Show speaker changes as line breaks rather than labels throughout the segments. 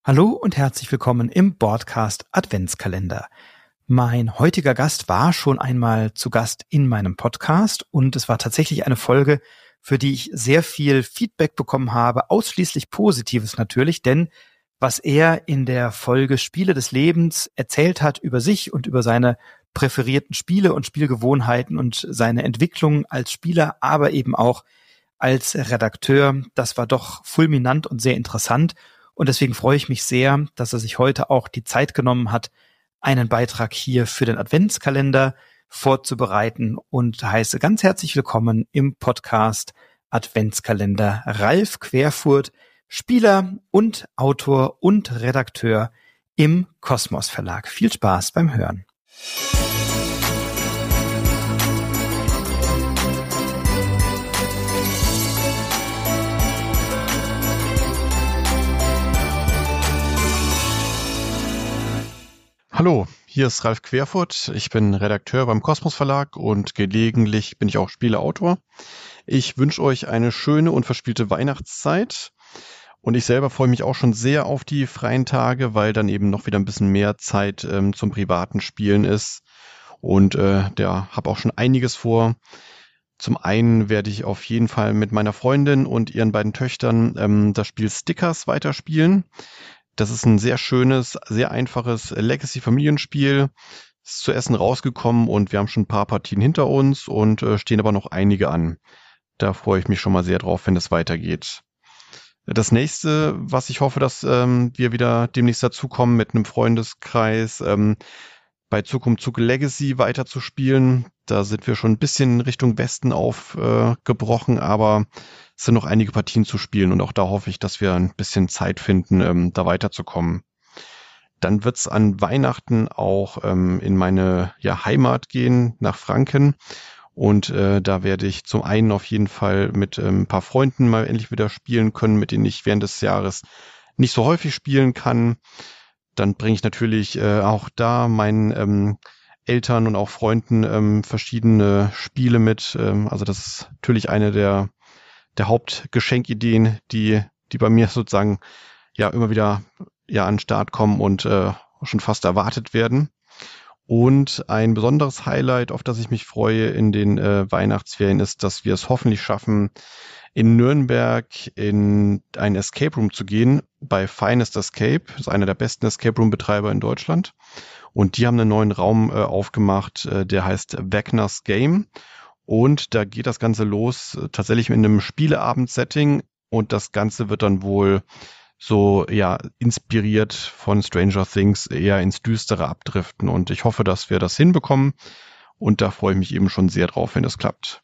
Hallo und herzlich willkommen im Boardcast Adventskalender. Mein heutiger Gast war schon einmal zu Gast in meinem Podcast und es war tatsächlich eine Folge, für die ich sehr viel Feedback bekommen habe, ausschließlich Positives natürlich, denn was er in der Folge Spiele des Lebens erzählt hat über sich und über seine präferierten Spiele und Spielgewohnheiten und seine Entwicklung als Spieler, aber eben auch als Redakteur, das war doch fulminant und sehr interessant. Und deswegen freue ich mich sehr, dass er sich heute auch die Zeit genommen hat, einen Beitrag hier für den Adventskalender vorzubereiten und heiße ganz herzlich willkommen im Podcast Adventskalender Ralf Querfurt, Spieler und Autor und Redakteur im Kosmos Verlag. Viel Spaß beim Hören.
Hallo, hier ist Ralf Querfurt. Ich bin Redakteur beim Kosmos Verlag und gelegentlich bin ich auch Spieleautor. Ich wünsche euch eine schöne und verspielte Weihnachtszeit. Und ich selber freue mich auch schon sehr auf die freien Tage, weil dann eben noch wieder ein bisschen mehr Zeit zum privaten Spielen ist. Und habe auch schon einiges vor. Zum einen werde ich auf jeden Fall mit meiner Freundin und ihren beiden Töchtern das Spiel Stickers weiterspielen. Das ist ein sehr schönes, sehr einfaches Legacy-Familienspiel. Ist zu Essen rausgekommen und wir haben schon ein paar Partien hinter uns und stehen aber noch einige an. Da freue ich mich schon mal sehr drauf, wenn es weitergeht. Das nächste, was ich hoffe, dass wir wieder demnächst dazukommen, mit einem Freundeskreis bei Zug um Zug Legacy weiterzuspielen. Da sind wir schon ein bisschen Richtung Westen aufgebrochen, aber es sind noch einige Partien zu spielen und auch da hoffe ich, dass wir ein bisschen Zeit finden, da weiterzukommen. Dann wird's an Weihnachten auch in meine Heimat gehen, nach Franken. Und da werde ich zum einen auf jeden Fall mit ein paar Freunden mal endlich wieder spielen können, mit denen ich während des Jahres nicht so häufig spielen kann. Dann bringe ich natürlich auch da meinen Eltern und auch Freunden verschiedene Spiele mit. Also das ist natürlich eine der Hauptgeschenkideen, die bei mir sozusagen immer wieder an den Start kommen und schon fast erwartet werden. Und ein besonderes Highlight, auf das ich mich freue in den Weihnachtsferien, ist, dass wir es hoffentlich schaffen, in Nürnberg in ein Escape Room zu gehen, bei Finest Escape. Das ist einer der besten Escape Room Betreiber in Deutschland. Und die haben einen neuen Raum aufgemacht, der heißt Wagner's Game. Und da geht das Ganze los, tatsächlich in einem Spieleabend-Setting. Und das Ganze wird dann wohl so inspiriert von Stranger Things eher ins Düstere abdriften. Und ich hoffe, dass wir das hinbekommen. Und da freue ich mich eben schon sehr drauf, wenn es klappt.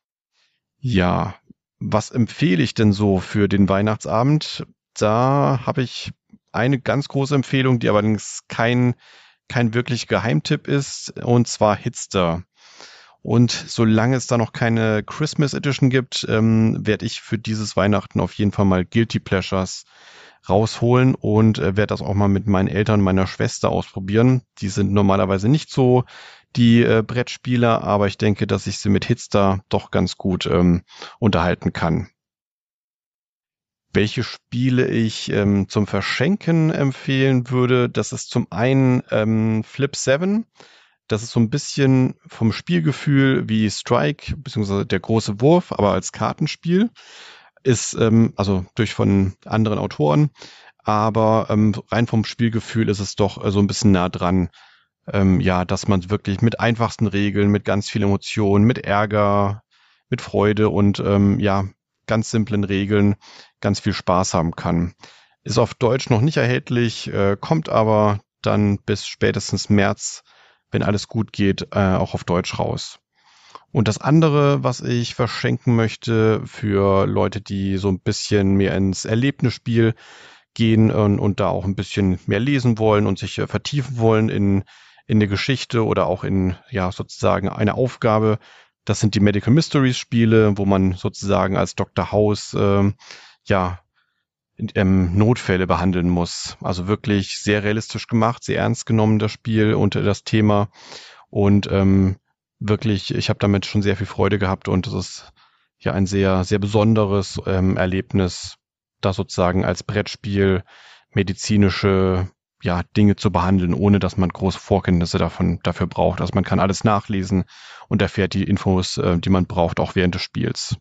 Ja, was empfehle ich denn so für den Weihnachtsabend? Da habe ich eine ganz große Empfehlung, die allerdings kein wirklich Geheimtipp ist, und zwar Hitster. Und solange es da noch keine Christmas Edition gibt, werde ich für dieses Weihnachten auf jeden Fall mal Guilty Pleasures rausholen und werde das auch mal mit meinen Eltern und meiner Schwester ausprobieren. Die sind normalerweise nicht so die Brettspieler, aber ich denke, dass ich sie mit Hitster doch ganz gut unterhalten kann. Welche Spiele ich zum Verschenken empfehlen würde, das ist zum einen Flip 7. Das ist so ein bisschen vom Spielgefühl wie Strike, beziehungsweise der große Wurf, aber als Kartenspiel. Ist also von anderen Autoren, aber rein vom Spielgefühl ist es doch so ein bisschen nah dran, dass man wirklich mit einfachsten Regeln, mit ganz viel Emotionen, mit Ärger, mit Freude und ganz simplen Regeln ganz viel Spaß haben kann. Ist auf Deutsch noch nicht erhältlich, kommt aber dann bis spätestens März, wenn alles gut geht, auch auf Deutsch raus. Und das andere, was ich verschenken möchte für Leute, die so ein bisschen mehr ins Erlebnisspiel gehen und da auch ein bisschen mehr lesen wollen und sich vertiefen wollen in eine Geschichte oder auch in sozusagen eine Aufgabe, das sind die Medical Mysteries Spiele, wo man sozusagen als Dr. House Notfälle behandeln muss. Also wirklich sehr realistisch gemacht, sehr ernst genommen das Spiel und das Thema. Und wirklich, ich habe damit schon sehr viel Freude gehabt und es ist ein sehr, sehr besonderes Erlebnis, da sozusagen als Brettspiel medizinische Dinge zu behandeln, ohne dass man große Vorkenntnisse dafür braucht. Also man kann alles nachlesen und erfährt die Infos, die man braucht, auch während des Spiels.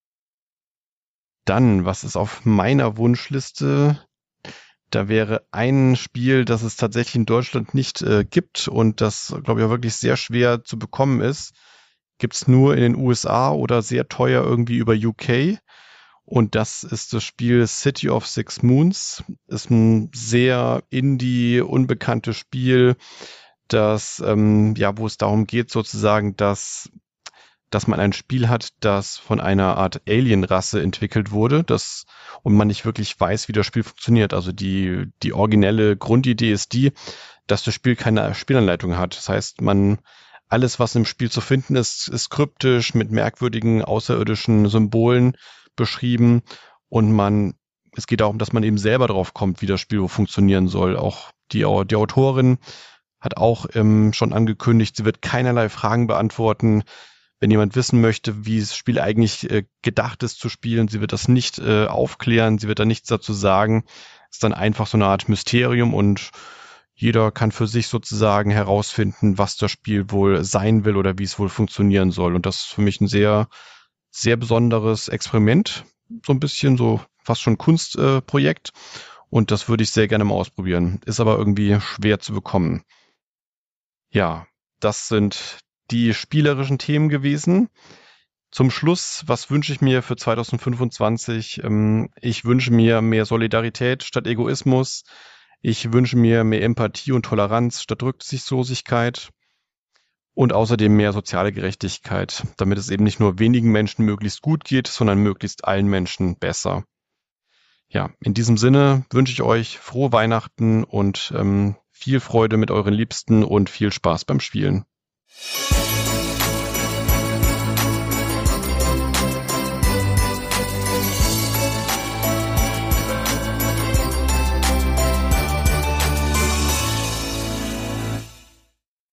Dann, was ist auf meiner Wunschliste? Da wäre ein Spiel, das es tatsächlich in Deutschland nicht gibt und das, glaube ich, auch wirklich sehr schwer zu bekommen ist. Gibt's nur in den USA oder sehr teuer irgendwie über UK. Und das ist das Spiel City of Six Moons. Ist ein sehr indie, unbekanntes Spiel, das, wo es darum geht sozusagen, dass man ein Spiel hat, das von einer Art Alien-Rasse entwickelt wurde, und man nicht wirklich weiß, wie das Spiel funktioniert. Also die originelle Grundidee ist dass das Spiel keine Spielanleitung hat. Das heißt, alles, was im Spiel zu finden ist, ist kryptisch mit merkwürdigen außerirdischen Symbolen beschrieben und es geht darum, dass man eben selber drauf kommt, wie das Spiel funktionieren soll. Auch die Autorin hat auch schon angekündigt, sie wird keinerlei Fragen beantworten. Wenn jemand wissen möchte, wie das Spiel eigentlich gedacht ist zu spielen, sie wird das nicht aufklären, sie wird da nichts dazu sagen. Es ist dann einfach so eine Art Mysterium und jeder kann für sich sozusagen herausfinden, was das Spiel wohl sein will oder wie es wohl funktionieren soll. Und das ist für mich ein sehr, sehr besonderes Experiment. So ein bisschen so fast schon Kunstprojekt. Und das würde ich sehr gerne mal ausprobieren. Ist aber irgendwie schwer zu bekommen. Ja, das sind die spielerischen Themen gewesen. Zum Schluss, was wünsche ich mir für 2025? Ich wünsche mir mehr Solidarität statt Egoismus. Ich wünsche mir mehr Empathie und Toleranz statt Rücksichtslosigkeit und außerdem mehr soziale Gerechtigkeit, damit es eben nicht nur wenigen Menschen möglichst gut geht, sondern möglichst allen Menschen besser. Ja, in diesem Sinne wünsche ich euch frohe Weihnachten und viel Freude mit euren Liebsten und viel Spaß beim Spielen.